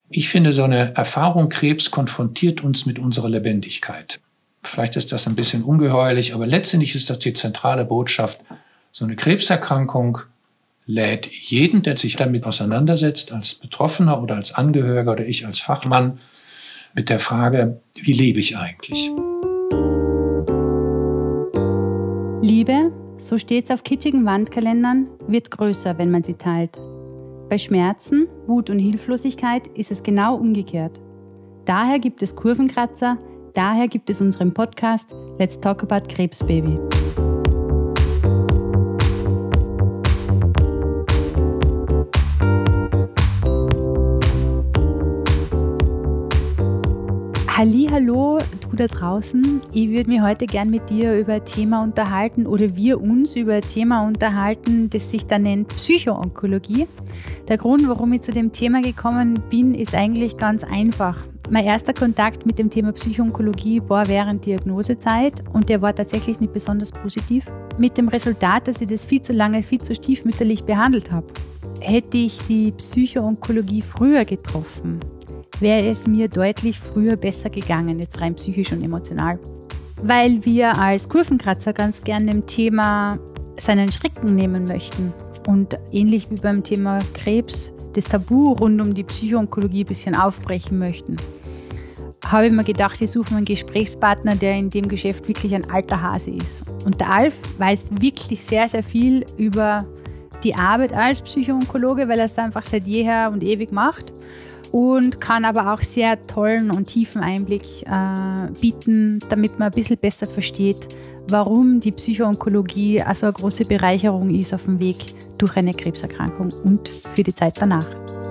Ich finde, so eine Erfahrung Krebs konfrontiert uns mit unserer Lebendigkeit. Vielleicht ist das ein bisschen ungeheuerlich, aber letztendlich ist das die zentrale Botschaft. So eine Krebserkrankung lädt jeden, der sich damit auseinandersetzt, als Betroffener oder als Angehöriger oder ich als Fachmann, mit der Frage, wie lebe ich eigentlich? Liebe, so steht's auf kitschigen Wandkalendern, wird größer, wenn man sie teilt. Bei Schmerzen, Wut und Hilflosigkeit ist es genau umgekehrt. Daher gibt es Kurvenkratzer, daher gibt es unseren Podcast Let's Talk About Krebsbaby. Hallihallo, du da draußen. Ich würde mich heute gern mit dir über ein Thema unterhalten oder wir uns über ein Thema unterhalten, das sich dann nennt Psychoonkologie. Der Grund, warum ich zu dem Thema gekommen bin, ist eigentlich ganz einfach. Mein erster Kontakt mit dem Thema Psychoonkologie war während Diagnosezeit und der war tatsächlich nicht besonders positiv. Mit dem Resultat, dass ich das viel zu lange, viel zu stiefmütterlich behandelt habe. Hätte ich die Psychoonkologie früher getroffen, wäre es mir deutlich früher besser gegangen, jetzt rein psychisch und emotional. Weil wir als Kurvenkratzer ganz gerne dem Thema seinen Schrecken nehmen möchten und ähnlich wie beim Thema Krebs das Tabu rund um die Psychoonkologie ein bisschen aufbrechen möchten, habe ich mir gedacht, ich suche mir einen Gesprächspartner, der in dem Geschäft wirklich ein alter Hase ist. Und der Alf weiß wirklich sehr, sehr viel über die Arbeit als Psychoonkologe, weil er es einfach seit jeher und ewig macht. Und kann aber auch sehr tollen und tiefen Einblick bieten, damit man ein bisschen besser versteht, warum die Psychoonkologie also eine große Bereicherung ist auf dem Weg durch eine Krebserkrankung und für die Zeit danach.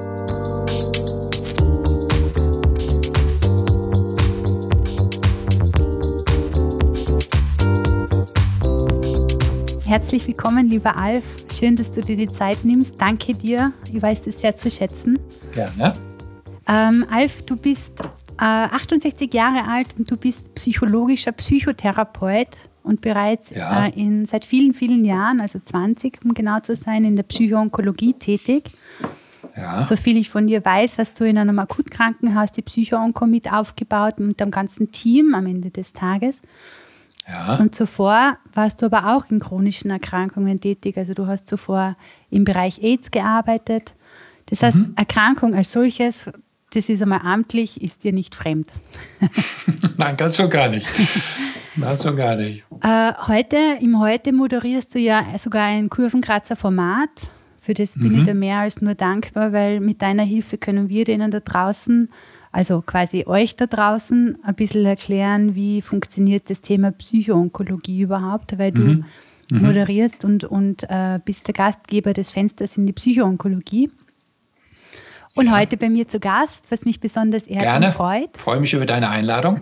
Herzlich willkommen, lieber Alf. Schön, dass du dir die Zeit nimmst. Danke dir. Ich weiß das sehr zu schätzen. Gerne. Alf, du bist 68 Jahre alt und du bist psychologischer Psychotherapeut und bereits seit vielen, vielen Jahren, also 20, um genau zu sein, in der Psychoonkologie tätig. Ja. Soviel ich von dir weiß, hast du in einem Akutkrankenhaus die Psychoonko mit aufgebaut mit dem ganzen Team am Ende des Tages. Ja. Und zuvor warst du aber auch in chronischen Erkrankungen tätig. Also du hast zuvor im Bereich AIDS gearbeitet. Das heißt, Erkrankung als solches, das ist einmal amtlich, ist dir nicht fremd. Nein, ganz so gar nicht. Ganz so gar nicht. Heute moderierst du ja sogar ein Kurvenkratzer-Format. Für das bin ich dir mehr als nur dankbar, weil mit deiner Hilfe können wir denen da draußen, also quasi euch da draußen, ein bisschen erklären, wie funktioniert das Thema Psychoonkologie überhaupt, weil du moderierst und bist der Gastgeber des Fensters in die Psychoonkologie. Und heute bei mir zu Gast, was mich besonders ehrt und freut. Ich freue mich über deine Einladung.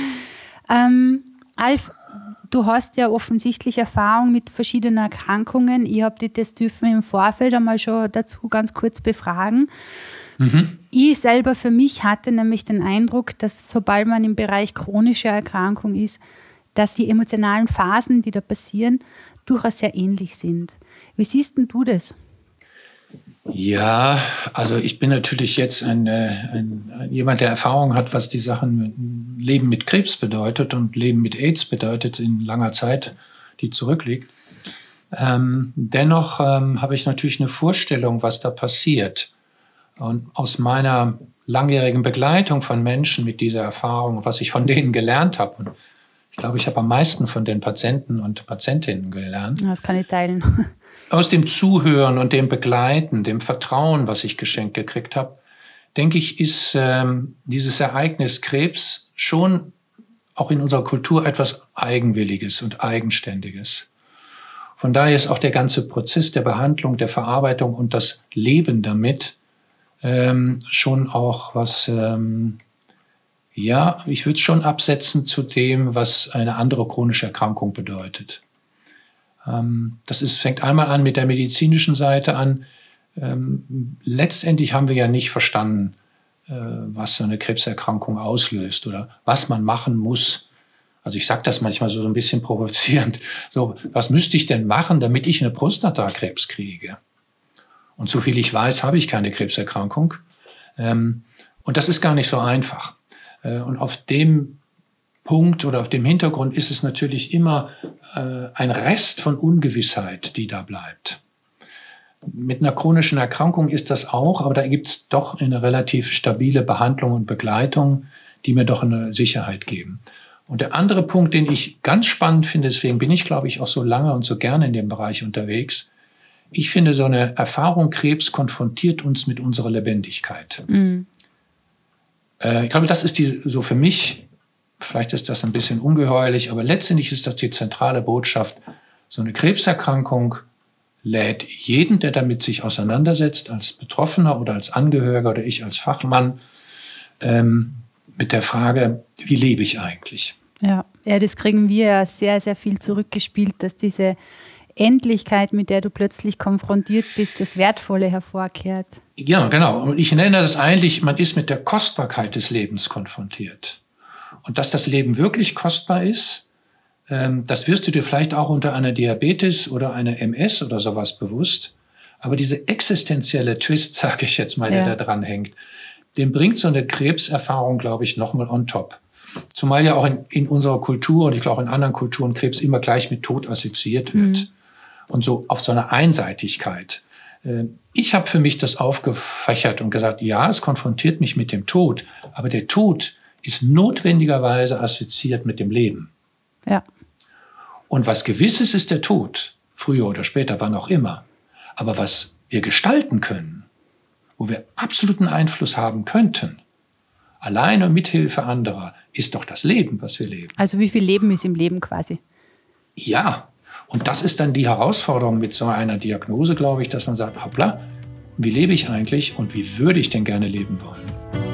Alf, du hast ja offensichtlich Erfahrung mit verschiedenen Erkrankungen. Ich habe dich das dürfen im Vorfeld einmal schon dazu ganz kurz befragen. Ich selber für mich hatte nämlich den Eindruck, dass sobald man im Bereich chronische Erkrankung ist, dass die emotionalen Phasen, die da passieren, durchaus sehr ähnlich sind. Wie siehst denn du das? Ja, also ich bin natürlich jetzt jemand, der Erfahrung hat, was die Sachen Leben mit Krebs bedeutet und Leben mit AIDS bedeutet in langer Zeit, die zurückliegt. Dennoch habe ich natürlich eine Vorstellung, was da passiert. Und aus meiner langjährigen Begleitung von Menschen mit dieser Erfahrung, was ich von denen gelernt habe, und ich glaube, ich habe am meisten von den Patienten und Patientinnen gelernt. Das kann ich teilen. Aus dem Zuhören und dem Begleiten, dem Vertrauen, was ich geschenkt gekriegt habe, denke ich, ist dieses Ereignis Krebs schon auch in unserer Kultur etwas Eigenwilliges und Eigenständiges. Von daher ist auch der ganze Prozess der Behandlung, der Verarbeitung und das Leben damit schon auch was, ich würde es schon absetzen zu dem, was eine andere chronische Erkrankung bedeutet. Fängt einmal an mit der medizinischen Seite an. Letztendlich haben wir ja nicht verstanden, was so eine Krebserkrankung auslöst oder was man machen muss. Also ich sage das manchmal so ein bisschen provozierend. So, was müsste ich denn machen, damit ich eine Prostatakrebs kriege? Und soviel ich weiß, habe ich keine Krebserkrankung. Und Und das ist gar nicht so einfach. Und auf dem Punkt oder auf dem Hintergrund ist es natürlich immer ein Rest von Ungewissheit, die da bleibt. Mit einer chronischen Erkrankung ist das auch, aber da gibt es doch eine relativ stabile Behandlung und Begleitung, die mir doch eine Sicherheit geben. Und der andere Punkt, den ich ganz spannend finde, deswegen bin ich, glaube ich, auch so lange und so gerne in dem Bereich unterwegs. Ich finde, so eine Erfahrung Krebs konfrontiert uns mit unserer Lebendigkeit. Mhm. Ich glaube, das ist so für mich, vielleicht ist das ein bisschen ungeheuerlich, aber letztendlich ist das die zentrale Botschaft. So eine Krebserkrankung lädt jeden, der damit sich auseinandersetzt, als Betroffener oder als Angehöriger oder ich als Fachmann, mit der Frage, wie lebe ich eigentlich? Ja, das kriegen wir ja sehr, sehr viel zurückgespielt, dass diese Endlichkeit, mit der du plötzlich konfrontiert bist, das Wertvolle hervorkehrt. Ja, genau. Und ich nenne das eigentlich, man ist mit der Kostbarkeit des Lebens konfrontiert. Und dass das Leben wirklich kostbar ist, das wirst du dir vielleicht auch unter einer Diabetes oder einer MS oder sowas bewusst. Aber diese existenzielle Twist, sage ich jetzt mal, der da dran hängt, den bringt so eine Krebserfahrung, glaube ich, nochmal on top. Zumal ja auch in unserer Kultur und ich glaube auch in anderen Kulturen Krebs immer gleich mit Tod assoziiert wird. Mhm. Und so auf so eine Einseitigkeit. Ich habe für mich das aufgefächert und gesagt, ja, es konfrontiert mich mit dem Tod, aber der Tod ist notwendigerweise assoziiert mit dem Leben. Ja. Und was Gewisses ist der Tod, früher oder später, wann auch immer. Aber was wir gestalten können, wo wir absoluten Einfluss haben könnten, alleine mit Hilfe anderer, ist doch das Leben, was wir leben. Also wie viel Leben ist im Leben quasi? Ja, und das ist dann die Herausforderung mit so einer Diagnose, glaube ich, dass man sagt, hoppla, wie lebe ich eigentlich und wie würde ich denn gerne leben wollen?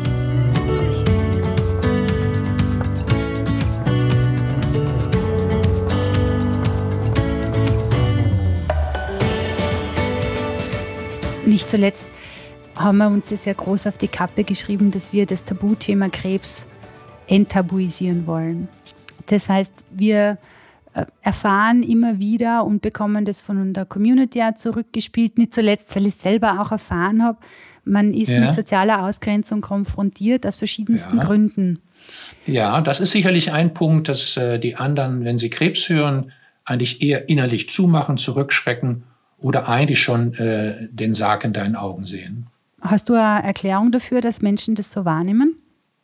Nicht zuletzt haben wir uns das sehr groß auf die Kappe geschrieben, dass wir das Tabuthema Krebs enttabuisieren wollen. Das heißt, wir erfahren immer wieder und bekommen das von der Community auch zurückgespielt, nicht zuletzt, weil ich es selber auch erfahren habe, man ist mit sozialer Ausgrenzung konfrontiert aus verschiedensten Gründen. Ja, das ist sicherlich ein Punkt, dass die anderen, wenn sie Krebs hören, eigentlich eher innerlich zumachen, zurückschrecken oder eigentlich schon den Sarg in deinen Augen sehen. Hast du eine Erklärung dafür, dass Menschen das so wahrnehmen?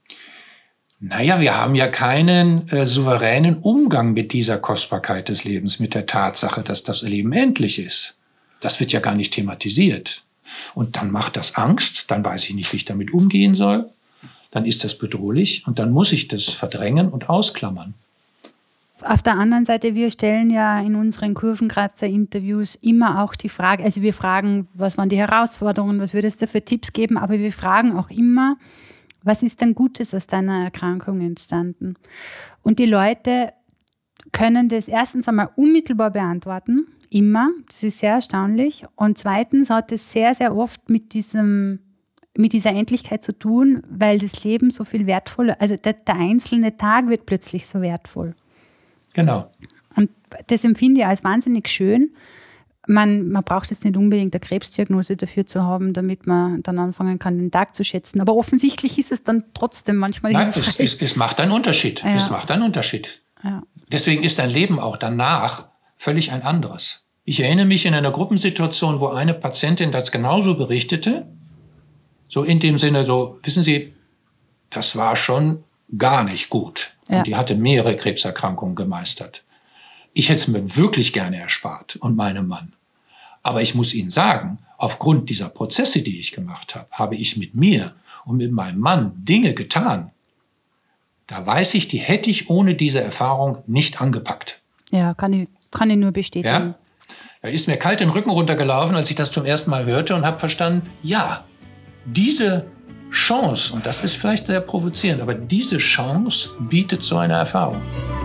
Naja, wir haben ja keinen souveränen Umgang mit dieser Kostbarkeit des Lebens, mit der Tatsache, dass das Leben endlich ist. Das wird ja gar nicht thematisiert. Und dann macht das Angst, dann weiß ich nicht, wie ich damit umgehen soll. Dann ist das bedrohlich und dann muss ich das verdrängen und ausklammern. Auf der anderen Seite, wir stellen ja in unseren Kurvenkratzer-Interviews immer auch die Frage, also wir fragen, was waren die Herausforderungen, was würdest du für Tipps geben, aber wir fragen auch immer, was ist denn Gutes aus deiner Erkrankung entstanden? Und die Leute können das erstens einmal unmittelbar beantworten, immer, das ist sehr erstaunlich. Und zweitens hat es sehr, sehr oft mit dieser Endlichkeit zu tun, weil das Leben so viel wertvoller, also der einzelne Tag wird plötzlich so wertvoll. Genau. Und das empfinde ich als wahnsinnig schön. Man braucht jetzt nicht unbedingt eine Krebsdiagnose dafür zu haben, damit man dann anfangen kann, den Tag zu schätzen. Aber offensichtlich ist es dann trotzdem manchmal hilfreich. Nein, es macht einen Unterschied. Ja. Es macht einen Unterschied. Ja. Deswegen ist dein Leben auch danach völlig ein anderes. Ich erinnere mich in einer Gruppensituation, wo eine Patientin das genauso berichtete. So in dem Sinne, so, wissen Sie, das war schon gar nicht gut. Ja. Und die hatte mehrere Krebserkrankungen gemeistert. Ich hätte es mir wirklich gerne erspart und meinem Mann. Aber ich muss Ihnen sagen, aufgrund dieser Prozesse, die ich gemacht habe, habe ich mit mir und mit meinem Mann Dinge getan. Da weiß ich, die hätte ich ohne diese Erfahrung nicht angepackt. Ja, kann ich nur bestätigen. Ja? Da ist mir kalt den Rücken runtergelaufen, als ich das zum ersten Mal hörte und habe verstanden, ja, diese Chance, und das ist vielleicht sehr provozierend, aber diese Chance bietet so eine Erfahrung.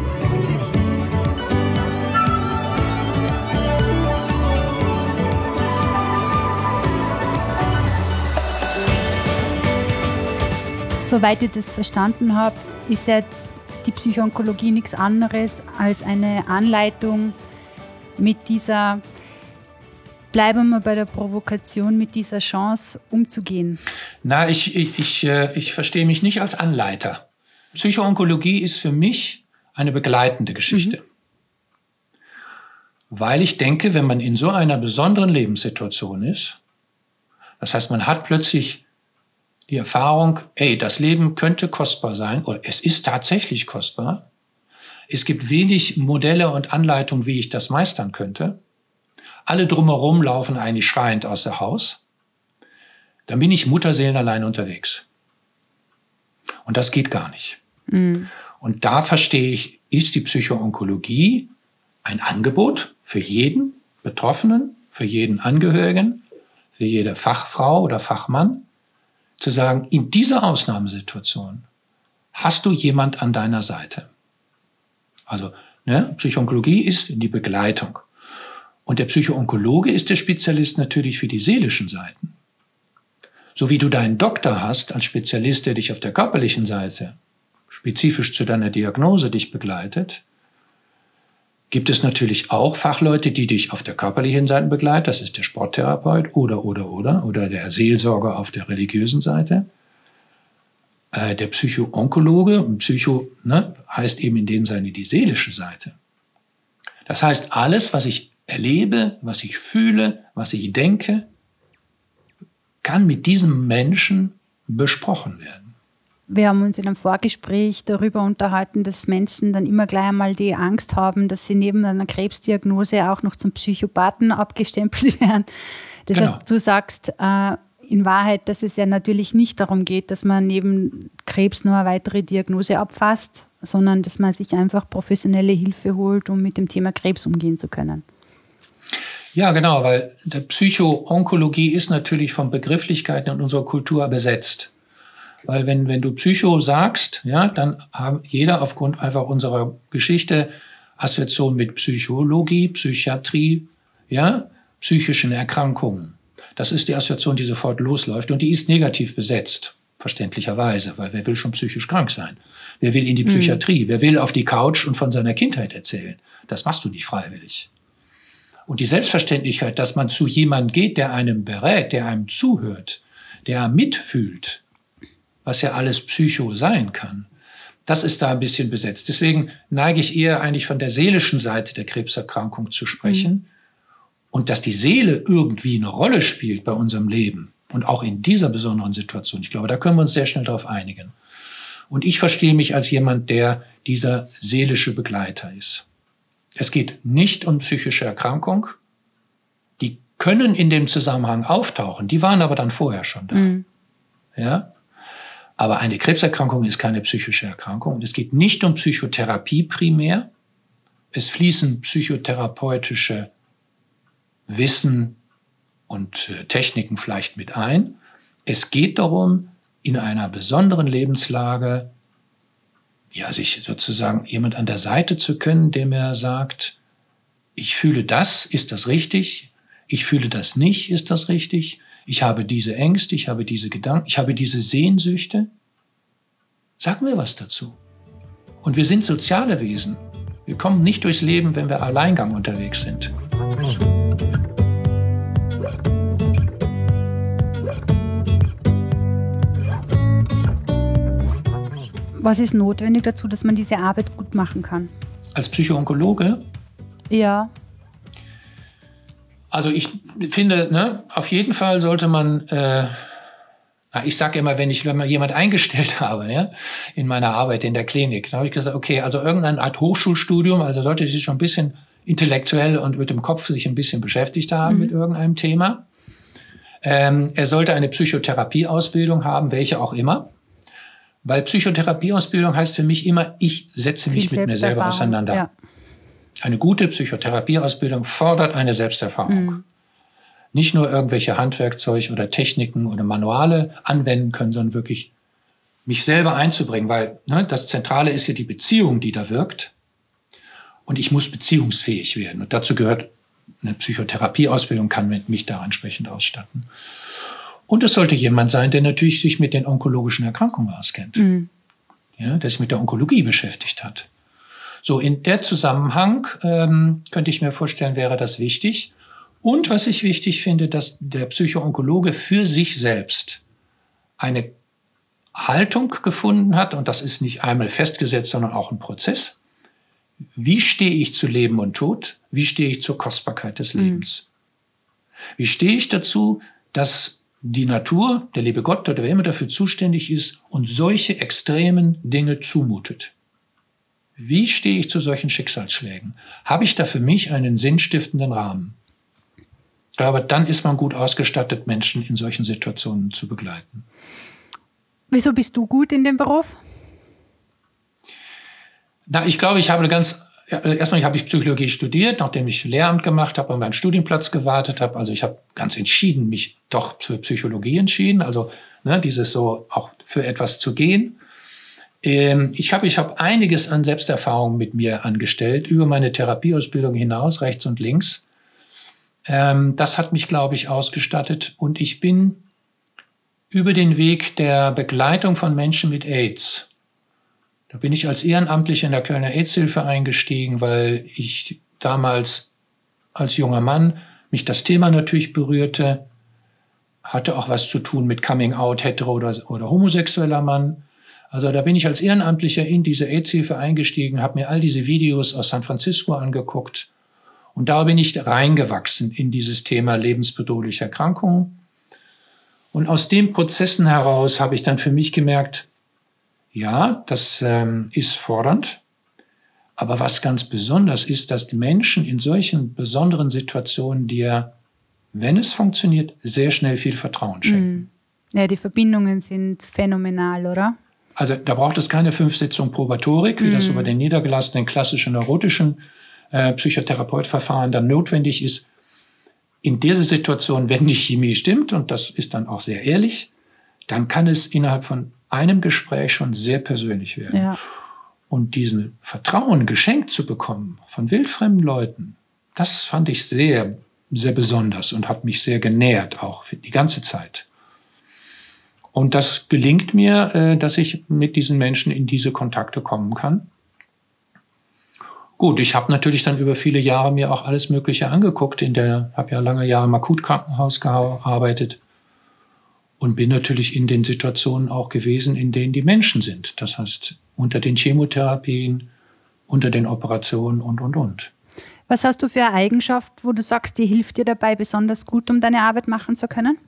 Soweit ich das verstanden habe, ist ja die Psychoonkologie nichts anderes als eine Anleitung, mit dieser bleiben wir bei der Provokation, mit dieser Chance umzugehen. Na, ich verstehe mich nicht als Anleiter. Psychoonkologie ist für mich eine begleitende Geschichte. Weil ich denke, wenn man in so einer besonderen Lebenssituation ist, das heißt, man hat plötzlich die Erfahrung, das Leben könnte kostbar sein, oder es ist tatsächlich kostbar. Es gibt wenig Modelle und Anleitungen, wie ich das meistern könnte. Alle drumherum laufen eigentlich schreiend aus dem Haus. Dann bin ich Mutterseelenallein unterwegs. Und das geht gar nicht. Mhm. Und da verstehe ich, ist die Psychoonkologie ein Angebot für jeden Betroffenen, für jeden Angehörigen, für jede Fachfrau oder Fachmann, zu sagen, in dieser Ausnahmesituation hast du jemand an deiner Seite. Also Psychoonkologie ist die Begleitung. Und der Psychoonkologe ist der Spezialist natürlich für die seelischen Seiten. So wie du deinen Doktor hast als Spezialist, der dich auf der körperlichen Seite spezifisch zu deiner Diagnose dich begleitet, gibt es natürlich auch Fachleute, die dich auf der körperlichen Seite begleiten. Das ist der Sporttherapeut oder der Seelsorger auf der religiösen Seite. Der Psychoonkologe, heißt eben in dem Sinne die seelische Seite. Das heißt, alles, was ich erlebe, was ich fühle, was ich denke, kann mit diesem Menschen besprochen werden. Wir haben uns in einem Vorgespräch darüber unterhalten, dass Menschen dann immer gleich einmal die Angst haben, dass sie neben einer Krebsdiagnose auch noch zum Psychopathen abgestempelt werden. Das heißt, du sagst in Wahrheit, dass es ja natürlich nicht darum geht, dass man neben Krebs nur eine weitere Diagnose abfasst, sondern dass man sich einfach professionelle Hilfe holt, um mit dem Thema Krebs umgehen zu können. Ja, genau, weil der Psychoonkologie ist natürlich von Begrifflichkeiten in unserer Kultur besetzt. Weil wenn du Psycho sagst, dann haben jeder aufgrund einfach unserer Geschichte Assoziation mit Psychologie, Psychiatrie, psychischen Erkrankungen. Das ist die Assoziation, die sofort losläuft und die ist negativ besetzt, verständlicherweise, weil wer will schon psychisch krank sein? Wer will in die Psychiatrie? Wer will auf die Couch und von seiner Kindheit erzählen? Das machst du nicht freiwillig. Und die Selbstverständlichkeit, dass man zu jemandem geht, der einem berät, der einem zuhört, der mitfühlt, was ja alles Psycho sein kann, das ist da ein bisschen besetzt. Deswegen neige ich eher eigentlich von der seelischen Seite der Krebserkrankung zu sprechen. Und dass die Seele irgendwie eine Rolle spielt bei unserem Leben und auch in dieser besonderen Situation. Ich glaube, da können wir uns sehr schnell darauf einigen. Und ich verstehe mich als jemand, der dieser seelische Begleiter ist. Es geht nicht um psychische Erkrankung. Die können in dem Zusammenhang auftauchen. Die waren aber dann vorher schon da. Ja? Aber eine Krebserkrankung ist keine psychische Erkrankung. Und es geht nicht um Psychotherapie primär. Es fließen psychotherapeutische Wissen und Techniken vielleicht mit ein. Es geht darum, in einer besonderen Lebenslage, sich sozusagen jemand an der Seite zu können, der mir sagt, ich fühle das, ist das richtig? Ich fühle das nicht, ist das richtig? Ich habe diese Ängste, ich habe diese Gedanken, ich habe diese Sehnsüchte. Sag mir was dazu. Und wir sind soziale Wesen. Wir kommen nicht durchs Leben, wenn wir Alleingang unterwegs sind. Was ist notwendig dazu, dass man diese Arbeit gut machen kann? Als Psychoonkologe? Ja. Also ich finde, auf jeden Fall sollte man, ich sage immer, wenn man jemand eingestellt habe, in meiner Arbeit in der Klinik, dann habe ich gesagt, okay, also irgendeine Art Hochschulstudium, also sollte sich schon ein bisschen intellektuell und mit dem Kopf sich ein bisschen beschäftigt haben mit irgendeinem Thema. Er sollte eine Psychotherapieausbildung haben, welche auch immer. Weil Psychotherapieausbildung heißt für mich immer, ich setze mich mit mir selber auseinander. Ja. Eine gute Psychotherapieausbildung fordert eine Selbsterfahrung. Nicht nur irgendwelche Handwerkzeug oder Techniken oder Manuale anwenden können, sondern wirklich mich selber einzubringen. Weil das Zentrale ist ja die Beziehung, die da wirkt. Und ich muss beziehungsfähig werden. Und dazu gehört eine Psychotherapieausbildung, kann mich da entsprechend ausstatten. Und es sollte jemand sein, der natürlich sich mit den onkologischen Erkrankungen auskennt. Der sich mit der Onkologie beschäftigt hat. So, in der Zusammenhang könnte ich mir vorstellen, wäre das wichtig. Und was ich wichtig finde, dass der Psychoonkologe für sich selbst eine Haltung gefunden hat, und das ist nicht einmal festgesetzt, sondern auch ein Prozess. Wie stehe ich zu Leben und Tod? Wie stehe ich zur Kostbarkeit des Lebens? Wie stehe ich dazu, dass die Natur, der liebe Gott oder wer immer dafür zuständig ist, uns solche extremen Dinge zumutet? Wie stehe ich zu solchen Schicksalsschlägen? Habe ich da für mich einen sinnstiftenden Rahmen? Ich glaube, dann ist man gut ausgestattet, Menschen in solchen Situationen zu begleiten. Wieso bist du gut in dem Beruf? Ich glaube, erstmal habe ich Psychologie studiert, nachdem ich Lehramt gemacht habe und meinen Studienplatz gewartet habe. Also ich habe ganz entschieden mich doch für Psychologie entschieden. Also dieses so auch für etwas zu gehen. Ich habe einiges an Selbsterfahrung mit mir angestellt, über meine Therapieausbildung hinaus, rechts und links. Das hat mich, glaube ich, ausgestattet. Und ich bin über den Weg der Begleitung von Menschen mit AIDS, da bin ich als Ehrenamtlicher in der Kölner AIDS-Hilfe eingestiegen, weil ich damals als junger Mann mich das Thema natürlich berührte, hatte auch was zu tun mit Coming Out, hetero oder homosexueller Mann. Also da bin ich als Ehrenamtlicher in diese AIDS-Hilfe eingestiegen, habe mir all diese Videos aus San Francisco angeguckt und da bin ich reingewachsen in dieses Thema lebensbedrohliche Erkrankungen. Und aus den Prozessen heraus habe ich dann für mich gemerkt, ja, das ist fordernd, aber was ganz besonders ist, dass die Menschen in solchen besonderen Situationen dir, wenn es funktioniert, sehr schnell viel Vertrauen schenken. Ja, die Verbindungen sind phänomenal, oder? Also da braucht es keine 5 Sitzungen Probatorik, wie das über den niedergelassenen klassischen neurotischen Psychotherapeutverfahren dann notwendig ist. In dieser Situation, wenn die Chemie stimmt, und das ist dann auch sehr ehrlich, dann kann es innerhalb von einem Gespräch schon sehr persönlich werden. Ja. Und diesen Vertrauen geschenkt zu bekommen von wildfremden Leuten, das fand ich sehr, sehr besonders und hat mich sehr genährt, auch für die ganze Zeit. Und das gelingt mir, dass ich mit diesen Menschen in diese Kontakte kommen kann. Gut, ich habe natürlich dann über viele Jahre mir auch alles Mögliche angeguckt. Habe ja lange Jahre im Akutkrankenhaus gearbeitet und bin natürlich in den Situationen auch gewesen, in denen die Menschen sind. Das heißt, unter den Chemotherapien, unter den Operationen und. Was hast du für eine Eigenschaft, wo du sagst, die hilft dir dabei besonders gut, um deine Arbeit machen zu können?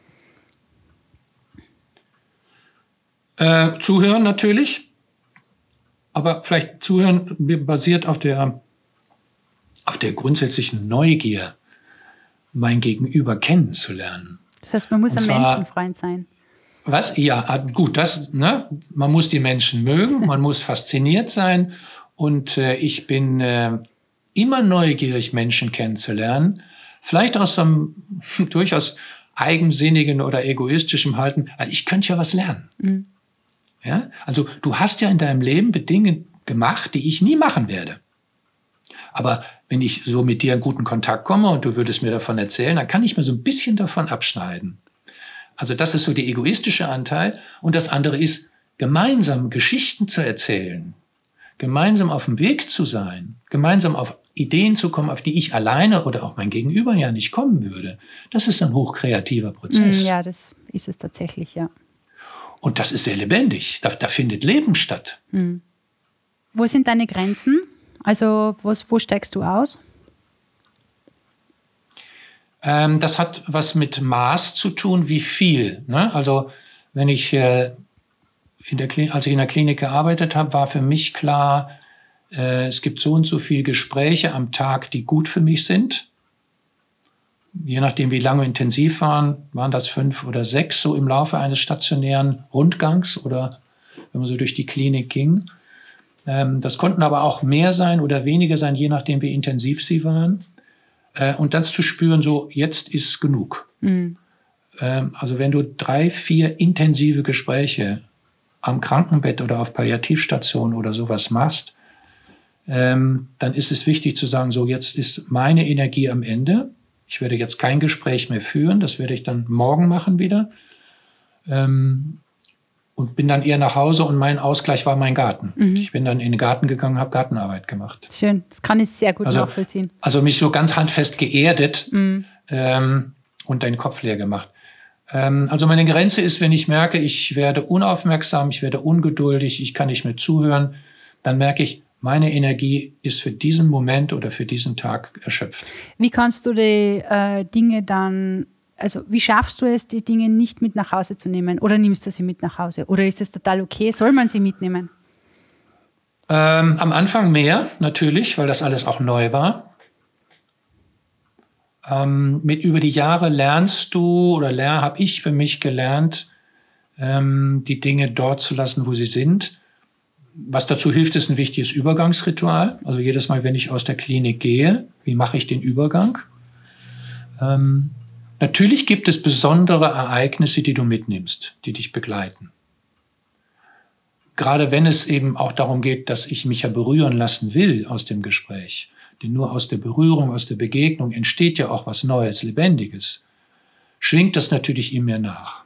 Zuhören natürlich. Aber vielleicht Zuhören basiert auf der grundsätzlichen Neugier, mein Gegenüber kennenzulernen. Das heißt, man muss ein Menschenfreund sein. Was? Ja, gut, man muss die Menschen mögen, man muss fasziniert sein. Und ich bin immer neugierig, Menschen kennenzulernen. Vielleicht aus einem durchaus eigensinnigen oder egoistischen Halten. Ich könnte ja was lernen. Mhm. Ja? Also du hast ja in deinem Leben Dinge gemacht, die ich nie machen werde. Aber wenn ich so mit dir in guten Kontakt komme und du würdest mir davon erzählen, dann kann ich mir so ein bisschen davon abschneiden. Also das ist so der egoistische Anteil. Und das andere ist, gemeinsam Geschichten zu erzählen, gemeinsam auf dem Weg zu sein, gemeinsam auf Ideen zu kommen, auf die ich alleine oder auch mein Gegenüber ja nicht kommen würde. Das ist ein hochkreativer Prozess. Ja, das ist es tatsächlich, ja. Und das ist sehr lebendig. Da findet Leben statt. Mhm. Wo sind deine Grenzen? Also wo steigst du aus? Das hat was mit Maß zu tun, wie viel. Ne? Also wenn ich als ich in der Klinik gearbeitet habe, war für mich klar, es gibt so und so viele Gespräche am Tag, die gut für mich sind. Je nachdem, wie lange intensiv waren das 5 oder 6 so im Laufe eines stationären Rundgangs oder wenn man so durch die Klinik ging. Das konnten aber auch mehr sein oder weniger sein, je nachdem, wie intensiv sie waren. Und das zu spüren, so jetzt ist genug. Mhm. Also wenn du 3, 4 intensive Gespräche am Krankenbett oder auf Palliativstation oder sowas machst, dann ist es wichtig zu sagen, so jetzt ist meine Energie am Ende. Ich werde jetzt kein Gespräch mehr führen, das werde ich dann morgen machen wieder. Und und bin dann eher nach Hause und mein Ausgleich war mein Garten. Ich bin dann in den Garten gegangen, habe Gartenarbeit gemacht. Schön, das kann ich sehr gut nachvollziehen. Also mich so ganz handfest geerdet und den Kopf leer gemacht. Also meine Grenze ist, wenn ich merke, ich werde unaufmerksam, ich werde ungeduldig, ich kann nicht mehr zuhören, dann merke ich, meine Energie ist für diesen Moment oder für diesen Tag erschöpft. Wie kannst du die Dinge dann, also wie schaffst du es, die Dinge nicht mit nach Hause zu nehmen? Oder nimmst du sie mit nach Hause? Oder ist es total okay? Soll man sie mitnehmen? Am Anfang mehr, natürlich, weil das alles auch neu war. Über die Jahre lernst du, oder habe ich für mich gelernt, die Dinge dort zu lassen, wo sie sind. Was dazu hilft, ist ein wichtiges Übergangsritual. Also jedes Mal, wenn ich aus der Klinik gehe, wie mache ich den Übergang? Natürlich gibt es besondere Ereignisse, die du mitnimmst, die dich begleiten. Gerade wenn es eben auch darum geht, dass ich mich ja berühren lassen will aus dem Gespräch. Denn nur aus der Berührung, aus der Begegnung entsteht ja auch was Neues, Lebendiges. Schwingt das natürlich in mir nach.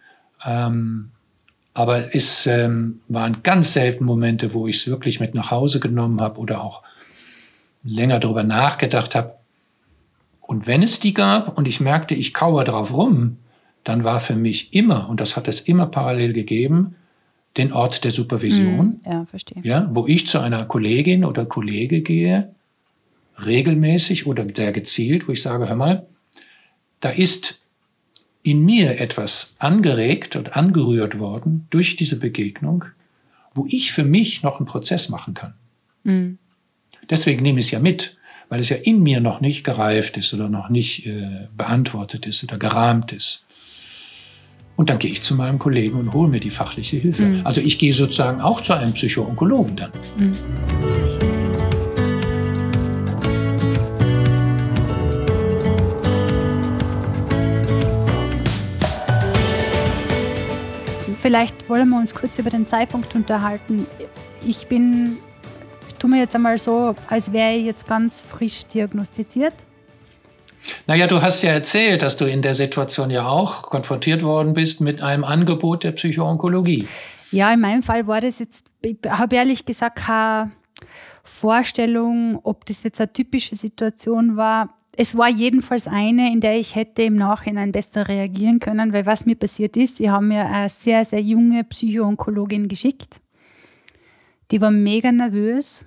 Aber es waren ganz selten Momente, wo ich es wirklich mit nach Hause genommen habe oder auch länger darüber nachgedacht habe. Und wenn es die gab und ich merkte, ich kauere drauf rum, dann war für mich immer, und das hat es immer parallel gegeben, den Ort der Supervision. Ja, verstehe. Ja, wo ich zu einer Kollegin oder Kollege gehe, regelmäßig oder sehr gezielt, wo ich sage, hör mal, da ist in mir etwas angeregt und angerührt worden durch diese Begegnung, wo ich für mich noch einen Prozess machen kann. Deswegen nehme ich es ja mit, weil es ja in mir noch nicht gereift ist oder noch nicht beantwortet ist oder gerahmt ist. Und dann gehe ich zu meinem Kollegen und hole mir die fachliche Hilfe. Also ich gehe sozusagen auch zu einem Psycho-Onkologen dann. Vielleicht wollen wir uns kurz über den Zeitpunkt unterhalten. Ich tue mir jetzt einmal so, als wäre ich jetzt ganz frisch diagnostiziert. Naja, du hast ja erzählt, dass du in der Situation ja auch konfrontiert worden bist mit einem Angebot der Psycho-Onkologie. Ja, in meinem Fall war das jetzt, ich habe ehrlich gesagt keine Vorstellung, ob das jetzt eine typische Situation war. Es war jedenfalls eine, in der ich hätte im Nachhinein besser reagieren können, weil was mir passiert ist, ich habe mir eine sehr, sehr junge Psycho-Onkologin geschickt. Die war mega nervös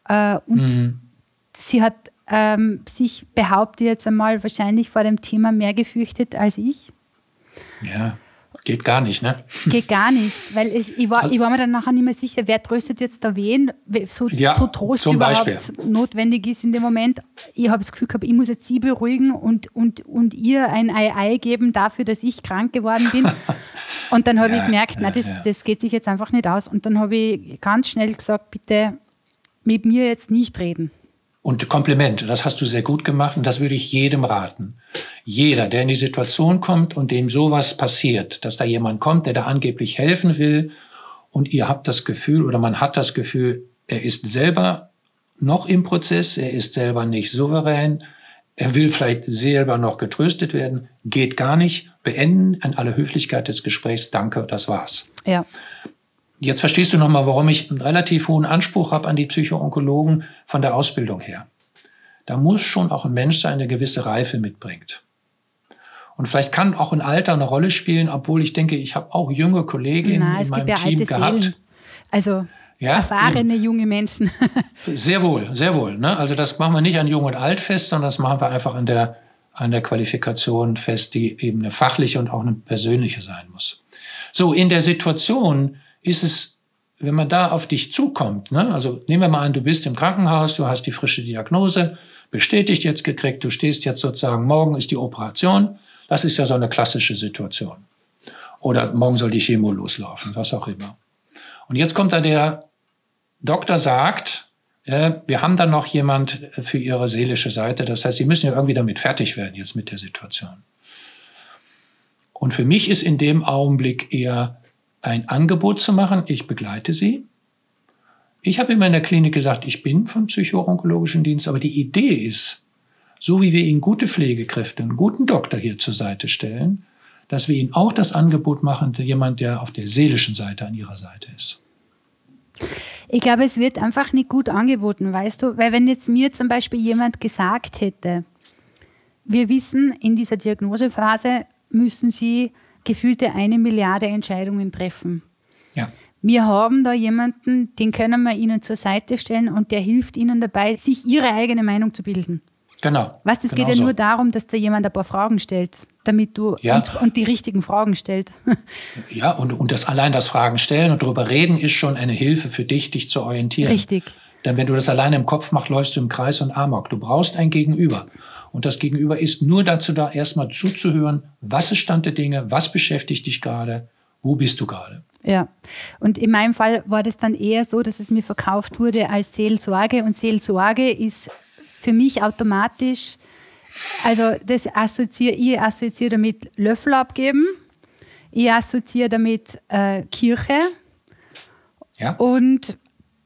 und sie hat sich, behaupte jetzt einmal, wahrscheinlich vor dem Thema mehr gefürchtet als ich. Ja, geht gar nicht, ne? Geht gar nicht, weil ich war mir dann nachher nicht mehr sicher, wer tröstet jetzt da wen, so Trost überhaupt Beispiel notwendig ist in dem Moment. Ich habe das Gefühl gehabt, ich muss jetzt sie beruhigen und ihr ein Ei geben dafür, dass ich krank geworden bin. Und dann habe ich gemerkt, das geht sich jetzt einfach nicht aus. Und dann habe ich ganz schnell gesagt, bitte mit mir jetzt nicht reden. Und Kompliment, das hast du sehr gut gemacht und das würde ich jedem raten. Jeder, der in die Situation kommt und dem sowas passiert, dass da jemand kommt, der da angeblich helfen will und ihr habt das Gefühl oder man hat das Gefühl, er ist selber noch im Prozess, er ist selber nicht souverän, er will vielleicht selber noch getröstet werden, geht gar nicht, beenden an aller Höflichkeit des Gesprächs, danke, das war's. Ja. Jetzt verstehst du nochmal, warum ich einen relativ hohen Anspruch habe an die Psycho-Onkologen von der Ausbildung her. Da muss schon auch ein Mensch sein, der eine gewisse Reife mitbringt. Und vielleicht kann auch ein Alter eine Rolle spielen, obwohl ich denke, ich habe auch junge Kolleginnen in meinem Team gehabt. Seelen. Also erfahrene junge Menschen. Sehr wohl, sehr wohl. Ne? Also das machen wir nicht an Jung und Alt fest, sondern das machen wir einfach an der Qualifikation fest, die eben eine fachliche und auch eine persönliche sein muss. So, in der Situation ist es, wenn man da auf dich zukommt, ne? Also nehmen wir mal an, du bist im Krankenhaus, du hast die frische Diagnose, bestätigt jetzt gekriegt, du stehst jetzt sozusagen, morgen ist die Operation, das ist ja so eine klassische Situation. Oder morgen soll die Chemo loslaufen, was auch immer. Und jetzt kommt da der Doktor sagt, wir haben dann noch jemand für Ihre seelische Seite, das heißt, Sie müssen ja irgendwie damit fertig werden jetzt mit der Situation. Und für mich ist in dem Augenblick eher ein Angebot zu machen, ich begleite Sie. Ich habe immer in der Klinik gesagt, ich bin vom psycho-onkologischen Dienst, aber die Idee ist, so wie wir Ihnen gute Pflegekräfte, einen guten Doktor hier zur Seite stellen, dass wir ihnen auch das Angebot machen, jemand, der auf der seelischen Seite an ihrer Seite ist. Ich glaube, es wird einfach nicht gut angeboten, weißt du? Weil wenn jetzt mir zum Beispiel jemand gesagt hätte, wir wissen, in dieser Diagnosephase müssen Sie gefühlte 1 Milliarde Entscheidungen treffen. Ja. Wir haben da jemanden, den können wir Ihnen zur Seite stellen und der hilft Ihnen dabei, sich Ihre eigene Meinung zu bilden. Genau. Weißt, es geht ja nur darum, dass da jemand ein paar Fragen stellt, damit du und die richtigen Fragen stellt. Ja, und allein das Fragen stellen und darüber reden ist schon eine Hilfe für dich, dich zu orientieren. Richtig. Denn wenn du das alleine im Kopf machst, läufst du im Kreis und Amok. Du brauchst ein Gegenüber. Und das Gegenüber ist nur dazu da, erstmal zuzuhören, was ist Stand der Dinge, was beschäftigt dich gerade, wo bist du gerade. Ja, und in meinem Fall war das dann eher so, dass es mir verkauft wurde als Seelsorge. Und Seelsorge ist für mich automatisch, also ich assoziiere damit Löffel abgeben, ich assoziiere damit Kirche und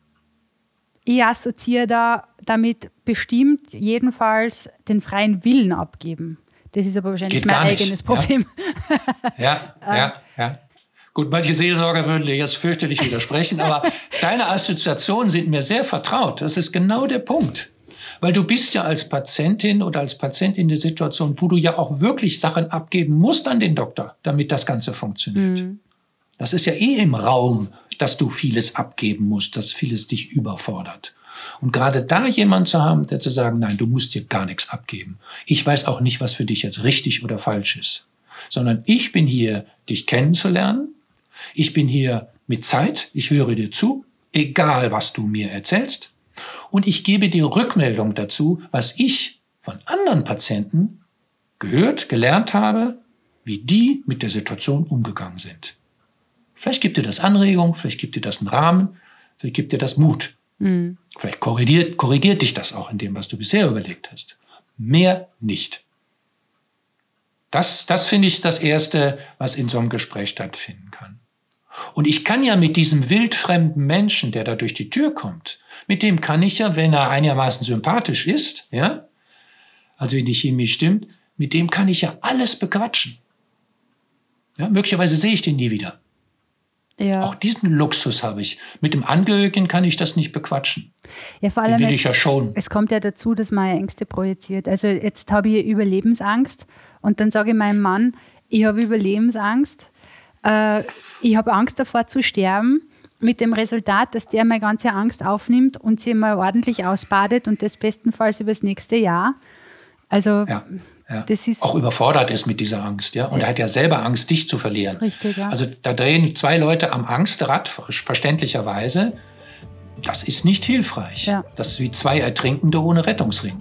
ich assoziiere damit bestimmt jedenfalls den freien Willen abgeben. Das ist aber wahrscheinlich mein eigenes Problem. Ja. Gut, manche Seelsorger würden dir jetzt fürchterlich widersprechen, aber deine Assoziationen sind mir sehr vertraut. Das ist genau der Punkt. Weil du bist ja als Patientin oder als Patient in der Situation, wo du ja auch wirklich Sachen abgeben musst an den Doktor, damit das Ganze funktioniert. Mhm. Das ist ja im Raum, dass du vieles abgeben musst, dass vieles dich überfordert. Und gerade da jemand zu haben, der zu sagen, nein, du musst dir gar nichts abgeben. Ich weiß auch nicht, was für dich jetzt richtig oder falsch ist. Sondern ich bin hier, dich kennenzulernen. Ich bin hier mit Zeit. Ich höre dir zu, egal was du mir erzählst. Und ich gebe dir Rückmeldung dazu, was ich von anderen Patienten gehört, gelernt habe, wie die mit der Situation umgegangen sind. Vielleicht gibt dir das Anregung, vielleicht gibt dir das einen Rahmen, vielleicht gibt dir das Mut. Mhm. Vielleicht korrigiert dich das auch in dem, was du bisher überlegt hast. Mehr nicht. Das finde ich das Erste, was in so einem Gespräch stattfinden kann. Und ich kann ja mit diesem wildfremden Menschen, der da durch die Tür kommt, mit dem kann ich ja, wenn er einigermaßen sympathisch ist, ja, also wenn die Chemie stimmt, mit dem kann ich ja alles bequatschen. Ja, möglicherweise sehe ich den nie wieder. Ja. Auch diesen Luxus habe ich. Mit dem Angehörigen kann ich das nicht bequatschen. Ja, vor allem den will ich ja schon. Es kommt ja dazu, dass man Ängste projiziert. Also jetzt habe ich Überlebensangst und dann sage ich meinem Mann, ich habe Überlebensangst, ich habe Angst davor zu sterben, mit dem Resultat, dass der meine ganze Angst aufnimmt und sie mal ordentlich ausbadet und das bestenfalls übers nächste Jahr. Also das ist auch überfordert ist mit dieser Angst, ja. Und er hat ja selber Angst, dich zu verlieren. Richtig, ja. Also da drehen 2 Leute am Angstrad, verständlicherweise. Das ist nicht hilfreich. Ja. Das ist wie 2 Ertrinkende ohne Rettungsring.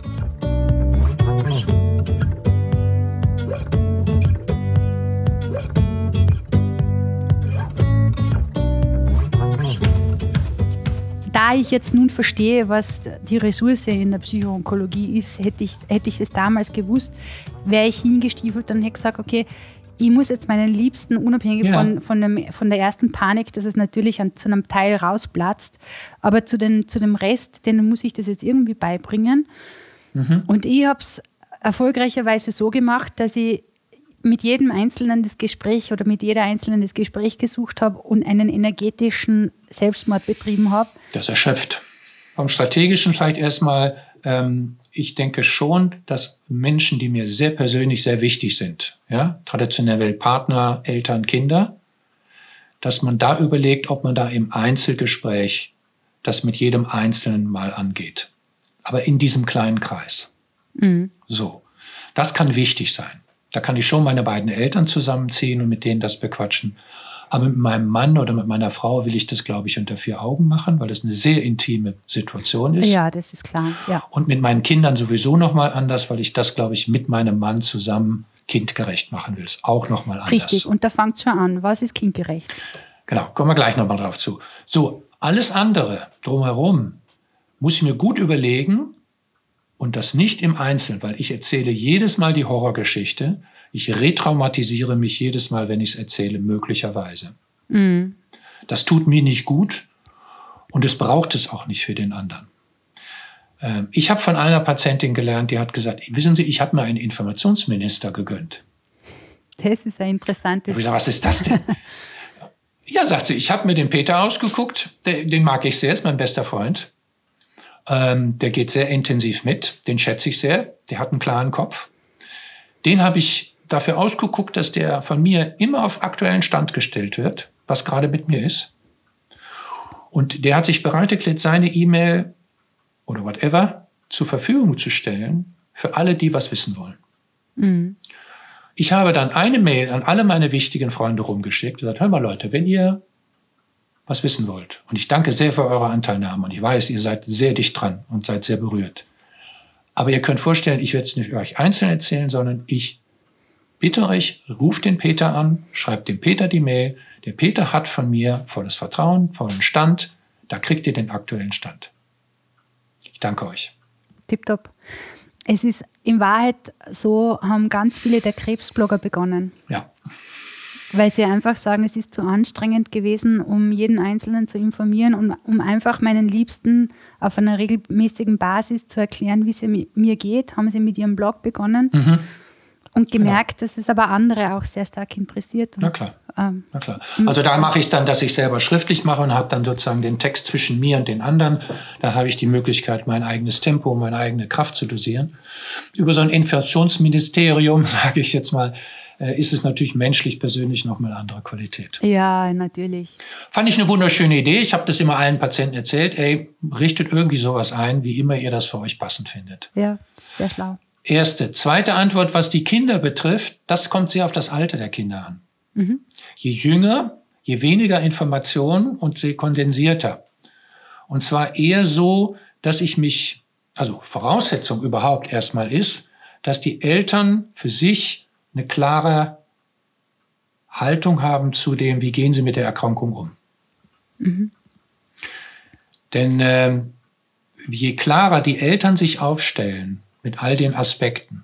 Da ich jetzt nun verstehe, was die Ressource in der Psychoonkologie ist, hätte ich es damals gewusst, wäre ich hingestiefelt und hätte gesagt, okay, ich muss jetzt meinen Liebsten, unabhängig von der ersten Panik, dass es natürlich zu einem Teil rausplatzt, aber zu dem Rest, denen muss ich das jetzt irgendwie beibringen. Mhm. Und ich habe es erfolgreicherweise so gemacht, dass ich mit jedem Einzelnen das Gespräch oder mit jeder Einzelnen das Gespräch gesucht habe und einen energetischen Selbstmord betrieben habe. Das erschöpft. Vom Strategischen vielleicht erstmal, ich denke schon, dass Menschen, die mir sehr persönlich sehr wichtig sind, ja, traditionell Partner, Eltern, Kinder, dass man da überlegt, ob man da im Einzelgespräch das mit jedem Einzelnen mal angeht. Aber in diesem kleinen Kreis. Mhm. So. Das kann wichtig sein. Da kann ich schon meine beiden Eltern zusammenziehen und mit denen das bequatschen. Aber mit meinem Mann oder mit meiner Frau will ich das, glaube ich, unter 4 Augen machen, weil das eine sehr intime Situation ist. Ja, das ist klar. Ja. Und mit meinen Kindern sowieso noch mal anders, weil ich das, glaube ich, mit meinem Mann zusammen kindgerecht machen will. Ist auch noch mal anders. Richtig, und da fängt schon an. Was ist kindgerecht? Genau, kommen wir gleich noch mal drauf zu. So, alles andere drumherum muss ich mir gut überlegen, und das nicht im Einzelnen, weil ich erzähle jedes Mal die Horrorgeschichte. Ich retraumatisiere mich jedes Mal, wenn ich es erzähle, möglicherweise. Mhm. Das tut mir nicht gut und es braucht es auch nicht für den anderen. Ich habe von einer Patientin gelernt, die hat gesagt, wissen Sie, ich habe mir einen Informationsminister gegönnt. Das ist ein interessantes. Ich sage, was ist das denn? Ja, sagt sie, ich habe mir den Peter ausgeguckt, den mag ich sehr, ist mein bester Freund. Der geht sehr intensiv mit, den schätze ich sehr, der hat einen klaren Kopf. Den habe ich dafür ausgeguckt, dass der von mir immer auf aktuellen Stand gestellt wird, was gerade mit mir ist. Und der hat sich bereit erklärt, seine E-Mail oder whatever zur Verfügung zu stellen für alle, die was wissen wollen. Mhm. Ich habe dann eine Mail an alle meine wichtigen Freunde rumgeschickt und gesagt, hör mal Leute, wenn ihr was wissen wollt, und ich danke sehr für eure Anteilnahme und ich weiß, ihr seid sehr dicht dran und seid sehr berührt. Aber ihr könnt vorstellen, ich werde es nicht euch einzeln erzählen, sondern ich bitte euch, ruft den Peter an, schreibt dem Peter die Mail. Der Peter hat von mir volles Vertrauen, vollen Stand. Da kriegt ihr den aktuellen Stand. Ich danke euch. Tipptopp. Es ist in Wahrheit so, haben ganz viele der Krebsblogger begonnen. Ja. Weil sie einfach sagen, es ist zu anstrengend gewesen, um jeden Einzelnen zu informieren und um einfach meinen Liebsten auf einer regelmäßigen Basis zu erklären, wie es mir geht, haben sie mit ihrem Blog begonnen und gemerkt, dass es aber andere auch sehr stark interessiert. Und, na klar. Na klar. Also da mache ich es dann, dass ich selber schriftlich mache und habe dann sozusagen den Text zwischen mir und den anderen. Da habe ich die Möglichkeit, mein eigenes Tempo, meine eigene Kraft zu dosieren. Über so ein Informationsministerium, sage ich jetzt mal, ist es natürlich menschlich, persönlich nochmal andere Qualität. Ja, natürlich. Fand ich eine wunderschöne Idee. Ich habe das immer allen Patienten erzählt. Ey, richtet irgendwie sowas ein, wie immer ihr das für euch passend findet. Ja, sehr schlau. Erste. Zweite Antwort, was die Kinder betrifft, das kommt sehr auf das Alter der Kinder an. Mhm. Je jünger, je weniger Informationen und je kondensierter. Und zwar eher so, dass also Voraussetzung überhaupt erstmal ist, dass die Eltern für sich eine klare Haltung haben zu dem, wie gehen sie mit der Erkrankung um. Mhm. Denn je klarer die Eltern sich aufstellen mit all den Aspekten,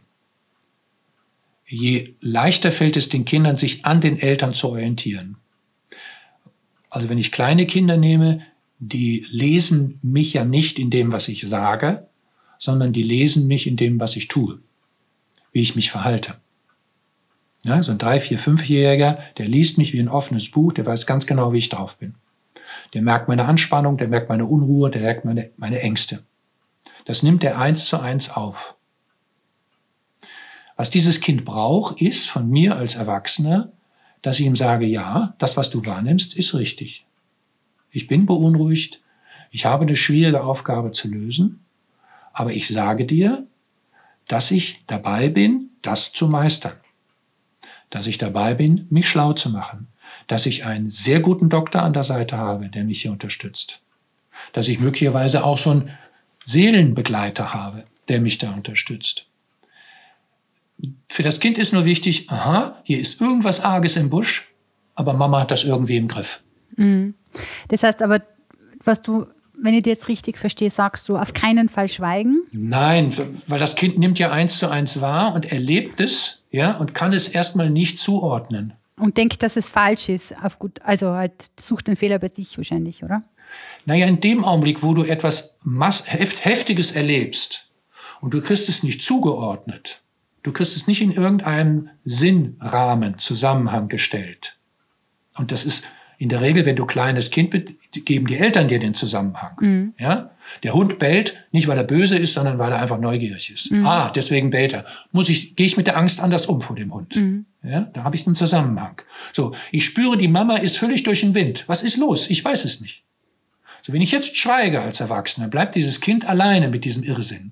je leichter fällt es den Kindern, sich an den Eltern zu orientieren. Also wenn ich kleine Kinder nehme, die lesen mich ja nicht in dem, was ich sage, sondern die lesen mich in dem, was ich tue, wie ich mich verhalte. Ja, so ein 3-, 4-, 5-Jähriger, der liest mich wie ein offenes Buch, der weiß ganz genau, wie ich drauf bin. Der merkt meine Anspannung, der merkt meine Unruhe, der merkt meine Ängste. Das nimmt er 1:1 auf. Was dieses Kind braucht, ist von mir als Erwachsener, dass ich ihm sage, ja, das, was du wahrnimmst, ist richtig. Ich bin beunruhigt, ich habe eine schwierige Aufgabe zu lösen, aber ich sage dir, dass ich dabei bin, das zu meistern. Dass ich dabei bin, mich schlau zu machen. Dass ich einen sehr guten Doktor an der Seite habe, der mich hier unterstützt. Dass ich möglicherweise auch so einen Seelenbegleiter habe, der mich da unterstützt. Für das Kind ist nur wichtig, aha, hier ist irgendwas Arges im Busch, aber Mama hat das irgendwie im Griff. Das heißt aber, wenn ich dir jetzt richtig verstehe, sagst du, auf keinen Fall schweigen? Nein, weil das Kind nimmt ja 1:1 wahr und erlebt es, ja, und kann es erstmal nicht zuordnen. Und denkt, dass es falsch ist, also halt sucht den Fehler bei dich wahrscheinlich, oder? Naja, in dem Augenblick, wo du etwas Heftiges erlebst und du kriegst es nicht zugeordnet, du kriegst es nicht in irgendeinem Sinnrahmen, Zusammenhang gestellt. Und das ist in der Regel, wenn du kleines Kind bist, geben die Eltern dir den Zusammenhang. Mhm. Ja? Der Hund bellt, nicht weil er böse ist, sondern weil er einfach neugierig ist. Mhm. Deswegen bellt er. Gehe ich mit der Angst anders um vor dem Hund. Mhm. Ja? Da habe ich einen Zusammenhang. So, ich spüre, die Mama ist völlig durch den Wind. Was ist los? Ich weiß es nicht. So, wenn ich jetzt schweige als Erwachsener, bleibt dieses Kind alleine mit diesem Irrsinn.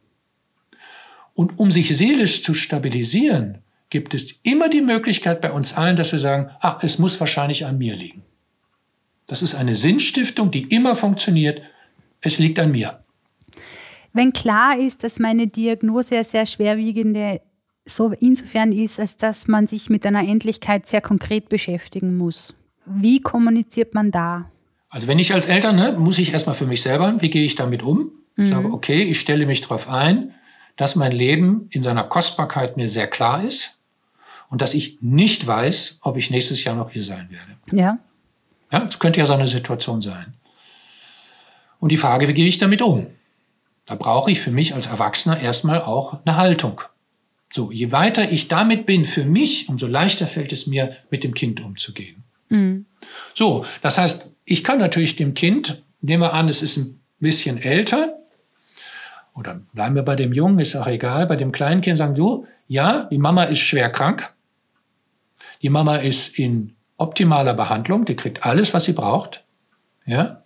Und um sich seelisch zu stabilisieren, gibt es immer die Möglichkeit bei uns allen, dass wir sagen, es muss wahrscheinlich an mir liegen. Das ist eine Sinnstiftung, die immer funktioniert. Es liegt an mir. Wenn klar ist, dass meine Diagnose eine sehr schwerwiegende so insofern ist, als dass man sich mit einer Endlichkeit sehr konkret beschäftigen muss. Wie kommuniziert man da? Also wenn ich als Eltern, muss ich erstmal für mich selber, wie gehe ich damit um? Ich sage, okay, ich stelle mich darauf ein, dass mein Leben in seiner Kostbarkeit mir sehr klar ist und dass ich nicht weiß, ob ich nächstes Jahr noch hier sein werde. Ja. Ja, das könnte ja so eine Situation sein. Und die Frage, wie gehe ich damit um? Da brauche ich für mich als Erwachsener erstmal auch eine Haltung. So, je weiter ich damit bin für mich, umso leichter fällt es mir, mit dem Kind umzugehen. So, das heißt, ich kann natürlich dem Kind, nehmen wir an, es ist ein bisschen älter, oder bleiben wir bei dem Jungen, ist auch egal, bei dem kleinen Kind sagen, du, ja, die Mama ist schwer krank, die Mama ist in optimaler Behandlung, die kriegt alles, was sie braucht, ja,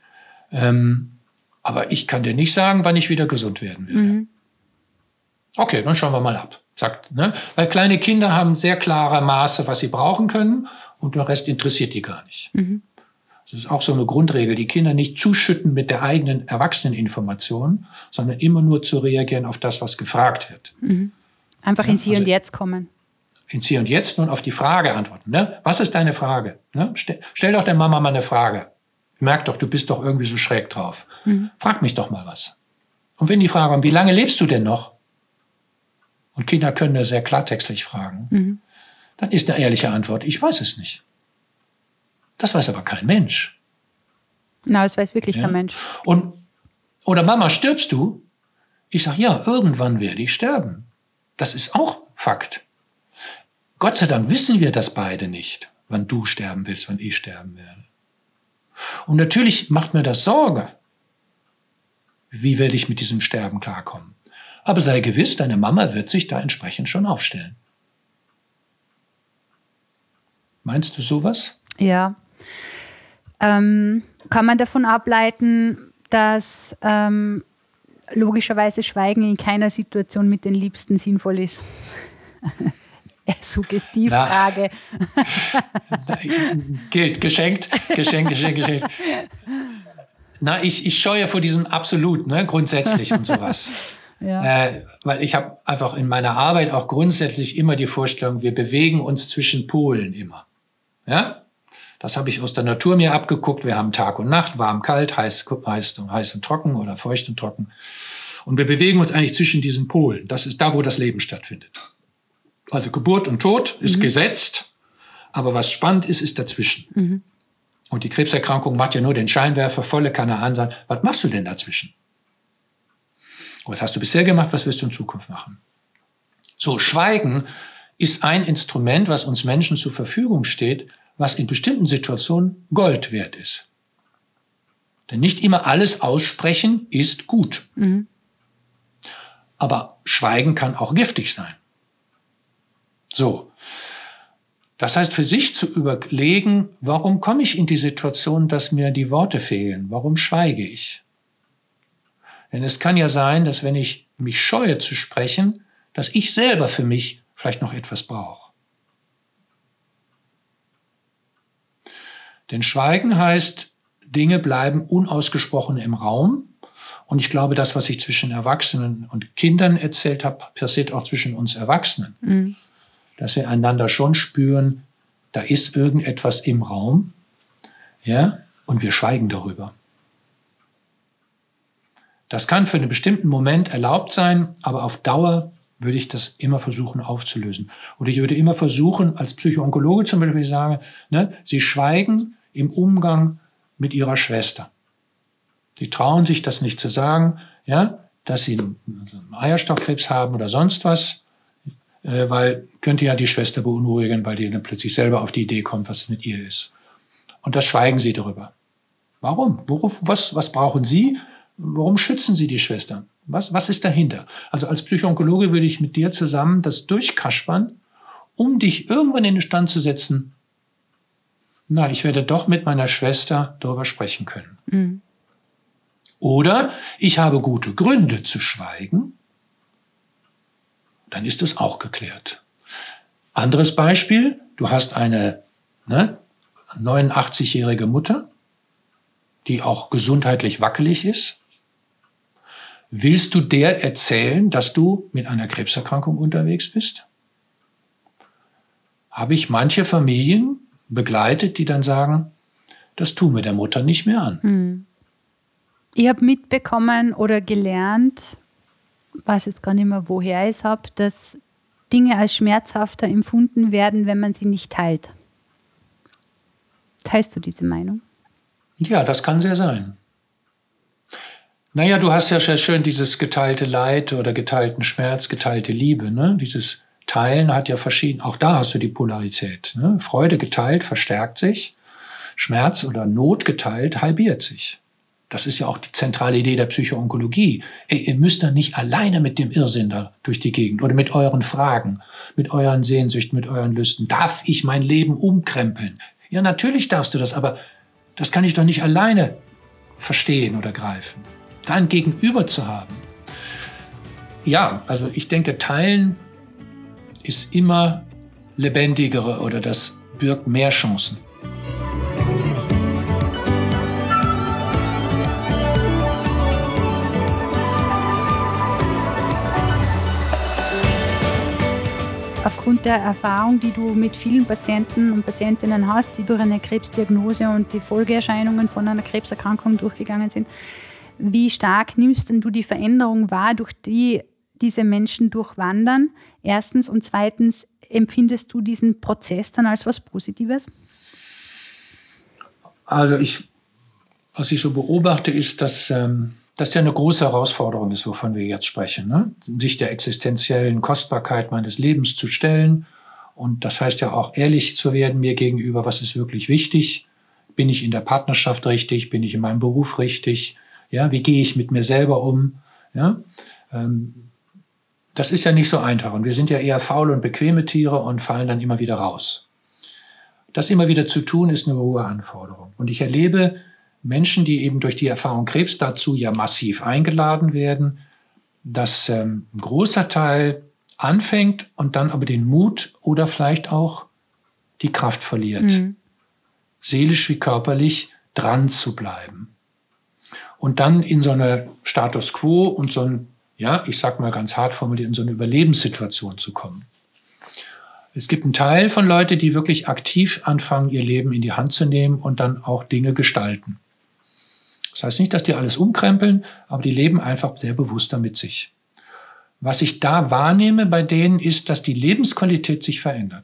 aber ich kann dir nicht sagen, wann ich wieder gesund werden werde. Okay, dann schauen wir mal ab. Sagt, ne? Weil kleine Kinder haben sehr klare Maße, was sie brauchen können, und der Rest interessiert die gar nicht. Das ist auch so eine Grundregel, die Kinder nicht zuschütten mit der eigenen Erwachseneninformation, sondern immer nur zu reagieren auf das, was gefragt wird. Einfach ins Hier und Jetzt kommen. Ins Hier und Jetzt nun auf die Frage antworten. Ne? Was ist deine Frage? Ne? Stell doch der Mama mal eine Frage. Merk doch, du bist doch irgendwie so schräg drauf. Frag mich doch mal was. Und wenn die Frage kommt, wie lange lebst du denn noch? Und Kinder können das sehr klartextlich fragen. Dann ist eine ehrliche Antwort, ich weiß es nicht. Das weiß aber kein Mensch. Na, das weiß wirklich kein Mensch. Oder Mama, stirbst du? Ich sage, ja, irgendwann werde ich sterben. Das ist auch Fakt. Gott sei Dank wissen wir das beide nicht, wann du sterben willst, wann ich sterben werde. Und natürlich macht mir das Sorge. Wie werde ich mit diesem Sterben klarkommen? Aber sei gewiss, deine Mama wird sich da entsprechend schon aufstellen. Meinst du sowas? Ja. Kann man davon ableiten, dass logischerweise Schweigen in keiner Situation mit den Liebsten sinnvoll ist? Suggestivfrage. Gilt, geschenkt. Na, ich scheue vor diesem Absolut, ne, grundsätzlich und sowas. Weil ich habe einfach in meiner Arbeit auch grundsätzlich immer die Vorstellung, wir bewegen uns zwischen Polen immer. Ja? Das habe ich aus der Natur mir abgeguckt. Wir haben Tag und Nacht, warm, kalt, heiß und trocken oder feucht und trocken. Und wir bewegen uns eigentlich zwischen diesen Polen. Das ist da, wo das Leben stattfindet. Also Geburt und Tod ist gesetzt, aber was spannend ist, ist dazwischen. Und die Krebserkrankung macht ja nur den Scheinwerfer, volle Kanne an, sagt, was machst du denn dazwischen? Was hast du bisher gemacht, was wirst du in Zukunft machen? So, Schweigen ist ein Instrument, was uns Menschen zur Verfügung steht, was in bestimmten Situationen Gold wert ist. Denn nicht immer alles aussprechen ist gut. Aber Schweigen kann auch giftig sein. So. Das heißt, für sich zu überlegen, warum komme ich in die Situation, dass mir die Worte fehlen? Warum schweige ich? Denn es kann ja sein, dass wenn ich mich scheue zu sprechen, dass ich selber für mich vielleicht noch etwas brauche. Denn Schweigen heißt, Dinge bleiben unausgesprochen im Raum. Und ich glaube, das, was ich zwischen Erwachsenen und Kindern erzählt habe, passiert auch zwischen uns Erwachsenen. Dass wir einander schon spüren, da ist irgendetwas im Raum, ja, und wir schweigen darüber. Das kann für einen bestimmten Moment erlaubt sein, aber auf Dauer würde ich das immer versuchen aufzulösen. Oder ich würde immer versuchen, als Psychoonkologe zum Beispiel sagen, ne, Sie schweigen im Umgang mit Ihrer Schwester. Sie trauen sich das nicht zu sagen, ja, dass Sie einen Eierstockkrebs haben oder sonst was, weil könnte ja die Schwester beunruhigen, weil die dann plötzlich selber auf die Idee kommt, was mit ihr ist. Und das schweigen Sie darüber. Warum? Was brauchen Sie? Warum schützen Sie die Schwester? Was ist dahinter? Also als Psychoonkologe würde ich mit dir zusammen das durchkaspern, um dich irgendwann in den Stand zu setzen, na, ich werde doch mit meiner Schwester darüber sprechen können. Oder ich habe gute Gründe zu schweigen, dann ist es auch geklärt. Anderes Beispiel, du hast eine 89-jährige Mutter, die auch gesundheitlich wackelig ist. Willst du der erzählen, dass du mit einer Krebserkrankung unterwegs bist? Habe ich manche Familien begleitet, die dann sagen, das tun wir der Mutter nicht mehr an. Ich habe mitbekommen oder gelernt, weiß jetzt gar nicht mehr, woher ich es habe, dass Dinge als schmerzhafter empfunden werden, wenn man sie nicht teilt. Teilst du diese Meinung? Ja, das kann sehr sein. Naja, du hast ja schön dieses geteilte Leid oder geteilten Schmerz, geteilte Liebe. Ne? Dieses Teilen hat ja verschieden, auch da hast du die Polarität. Ne? Freude geteilt verstärkt sich, Schmerz oder Not geteilt halbiert sich. Das ist ja auch die zentrale Idee der Psychoonkologie. Ihr müsst da nicht alleine mit dem Irrsinn da durch die Gegend oder mit euren Fragen, mit euren Sehnsüchten, mit euren Lüsten. Darf ich mein Leben umkrempeln? Ja, natürlich darfst du das, aber das kann ich doch nicht alleine verstehen oder greifen. Da ein Gegenüber zu haben. Ja, also ich denke, Teilen ist immer lebendigere oder das birgt mehr Chancen. Aufgrund der Erfahrung, die du mit vielen Patienten und Patientinnen hast, die durch eine Krebsdiagnose und die Folgeerscheinungen von einer Krebserkrankung durchgegangen sind, wie stark nimmst denn du die Veränderung wahr, durch die diese Menschen durchwandern? Erstens und zweitens, empfindest du diesen Prozess dann als was Positives? Also was ich so beobachte, ist, dass das ja eine große Herausforderung ist, wovon wir jetzt sprechen, ne? Sich der existenziellen Kostbarkeit meines Lebens zu stellen. Und das heißt ja auch, ehrlich zu werden mir gegenüber, was ist wirklich wichtig? Bin ich in der Partnerschaft richtig? Bin ich in meinem Beruf richtig? Ja, wie gehe ich mit mir selber um? Ja, das ist ja nicht so einfach. Und wir sind ja eher faule und bequeme Tiere und fallen dann immer wieder raus. Das immer wieder zu tun, ist eine hohe Anforderung. Und ich erlebe Menschen, die eben durch die Erfahrung Krebs dazu ja massiv eingeladen werden, dass ein großer Teil anfängt und dann aber den Mut oder vielleicht auch die Kraft verliert, seelisch wie körperlich dran zu bleiben. Und dann in so eine Status quo und so ein, ja, ich sag mal ganz hart formuliert, in so eine Überlebenssituation zu kommen. Es gibt einen Teil von Leuten, die wirklich aktiv anfangen, ihr Leben in die Hand zu nehmen und dann auch Dinge gestalten. Das heißt nicht, dass die alles umkrempeln, aber die leben einfach sehr bewusster mit sich. Was ich da wahrnehme bei denen ist, dass die Lebensqualität sich verändert.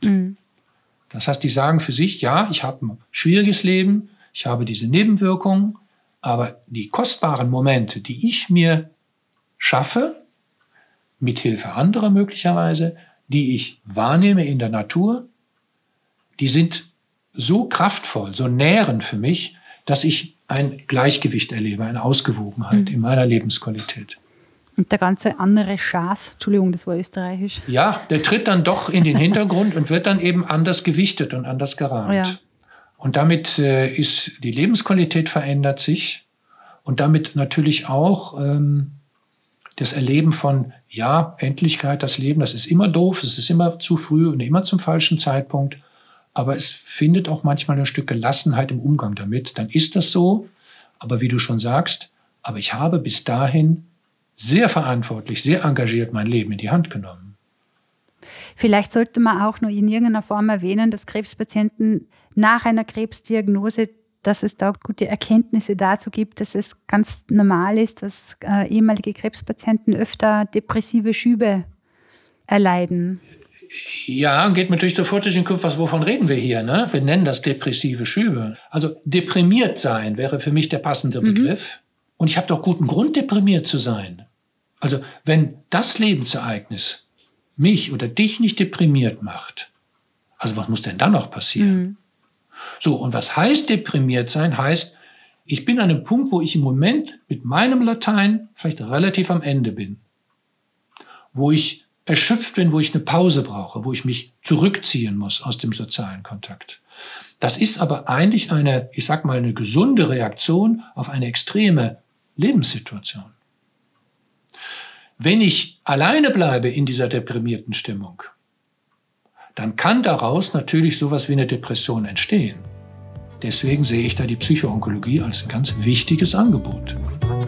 Das heißt, die sagen für sich, ja, ich habe ein schwieriges Leben, ich habe diese Nebenwirkungen, aber die kostbaren Momente, die ich mir schaffe, mithilfe anderer möglicherweise, die ich wahrnehme in der Natur, die sind so kraftvoll, so nährend für mich, dass ich ein Gleichgewicht erlebe, eine Ausgewogenheit in meiner Lebensqualität. Und der ganze andere Schaß, Entschuldigung, das war österreichisch. Ja, der tritt dann doch in den Hintergrund und wird dann eben anders gewichtet und anders gerahmt. Ja. Und damit ist die Lebensqualität verändert sich und damit natürlich auch das Erleben von, ja, Endlichkeit, das Leben, das ist immer doof, es ist immer zu früh und immer zum falschen Zeitpunkt. Aber es findet auch manchmal ein Stück Gelassenheit im Umgang damit. Dann ist das so, aber wie du schon sagst, aber ich habe bis dahin sehr verantwortlich, sehr engagiert mein Leben in die Hand genommen. Vielleicht sollte man auch noch in irgendeiner Form erwähnen, dass Krebspatienten nach einer Krebsdiagnose, dass es da gute Erkenntnisse dazu gibt, dass es ganz normal ist, dass ehemalige Krebspatienten öfter depressive Schübe erleiden. Ja, geht mir natürlich sofort durch den Kopf, wovon reden wir hier? Ne? Wir nennen das depressive Schübe. Also deprimiert sein wäre für mich der passende Begriff. Und ich habe doch guten Grund, deprimiert zu sein. Also wenn das Lebensereignis mich oder dich nicht deprimiert macht, also was muss denn dann noch passieren? So, und was heißt deprimiert sein? Heißt, ich bin an einem Punkt, wo ich im Moment mit meinem Latein vielleicht relativ am Ende bin. Wo ich erschöpft bin, wo ich eine Pause brauche, wo ich mich zurückziehen muss aus dem sozialen Kontakt. Das ist aber eigentlich eine, ich sag mal, eine gesunde Reaktion auf eine extreme Lebenssituation. Wenn ich alleine bleibe in dieser deprimierten Stimmung, dann kann daraus natürlich sowas wie eine Depression entstehen. Deswegen sehe ich da die Psychoonkologie als ein ganz wichtiges Angebot.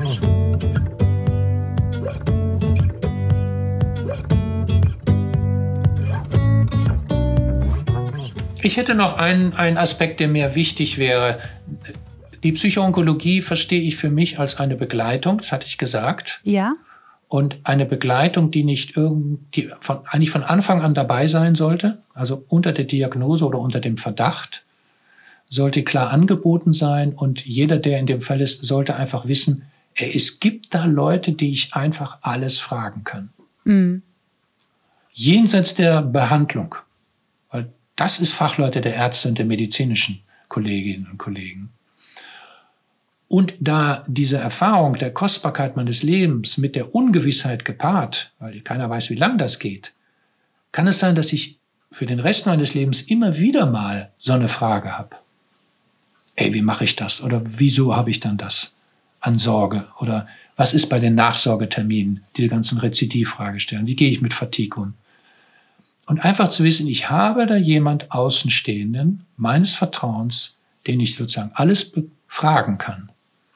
Ich hätte noch einen Aspekt, der mir wichtig wäre. Die Psychoonkologie verstehe ich für mich als eine Begleitung, das hatte ich gesagt. Ja. Und eine Begleitung, die nicht eigentlich von Anfang an dabei sein sollte, also unter der Diagnose oder unter dem Verdacht, sollte klar angeboten sein. Und jeder, der in dem Fall ist, sollte einfach wissen, Es gibt da Leute, die ich einfach alles fragen kann. Jenseits der Behandlung. Weil das ist Fachleute der Ärzte und der medizinischen Kolleginnen und Kollegen. Und da diese Erfahrung der Kostbarkeit meines Lebens mit der Ungewissheit gepaart, weil keiner weiß, wie lang das geht, kann es sein, dass ich für den Rest meines Lebens immer wieder mal so eine Frage habe. Wie mache ich das? Oder wieso habe ich dann das an Sorge? Oder was ist bei den Nachsorgeterminen? Diese ganzen Rezidivfragestellungen. Wie gehe ich mit Fatigue um? Und einfach zu wissen, ich habe da jemand Außenstehenden meines Vertrauens, den ich sozusagen alles fragen kann.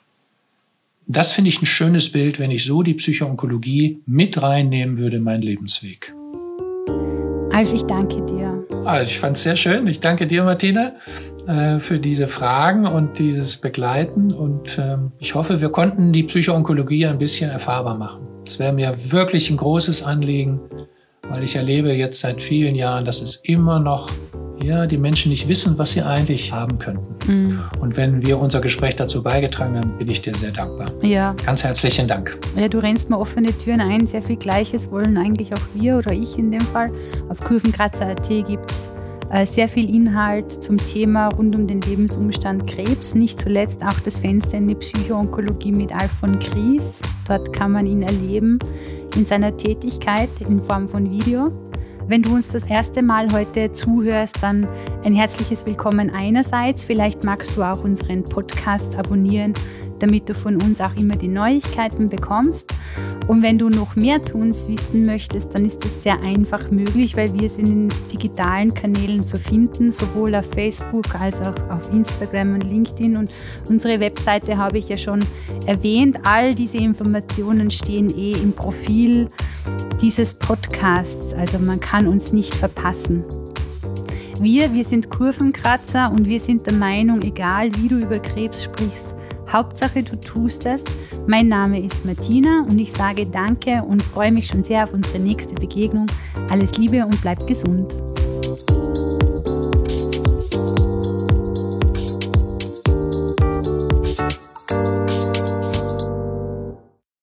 Das finde ich ein schönes Bild, wenn ich so die Psychoonkologie mit reinnehmen würde in meinen Lebensweg. Alf, ich danke dir. Also ich fand es sehr schön. Ich danke dir, Martina, für diese Fragen und dieses Begleiten. Und ich hoffe, wir konnten die Psychoonkologie ein bisschen erfahrbar machen. Es wäre mir wirklich ein großes Anliegen, weil ich erlebe jetzt seit vielen Jahren, dass es immer noch die Menschen nicht wissen, was sie eigentlich haben könnten. Und wenn wir unser Gespräch dazu beigetragen haben, bin ich dir sehr dankbar. Ja. Ganz herzlichen Dank. Ja, du rennst mir offene Türen ein. Sehr viel Gleiches wollen eigentlich auch wir oder ich in dem Fall. Auf Kurvenkratzer.at gibt es sehr viel Inhalt zum Thema rund um den Lebensumstand Krebs. Nicht zuletzt auch das Fenster in die Psychoonkologie mit Alf von Kries. Dort kann man ihn erleben in seiner Tätigkeit in Form von Video. Wenn du uns das erste Mal heute zuhörst, dann ein herzliches Willkommen einerseits. Vielleicht magst du auch unseren Podcast abonnieren, damit du von uns auch immer die Neuigkeiten bekommst. Und wenn du noch mehr zu uns wissen möchtest, dann ist das sehr einfach möglich, weil wir sind in digitalen Kanälen zu finden, sowohl auf Facebook als auch auf Instagram und LinkedIn. Und unsere Webseite habe ich ja schon erwähnt. All diese Informationen stehen im Profil dieses Podcasts. Also man kann uns nicht verpassen. Wir sind Kurvenkratzer und wir sind der Meinung, egal wie du über Krebs sprichst, Hauptsache du tust es. Mein Name ist Martina und ich sage Danke und freue mich schon sehr auf unsere nächste Begegnung. Alles Liebe und bleib gesund.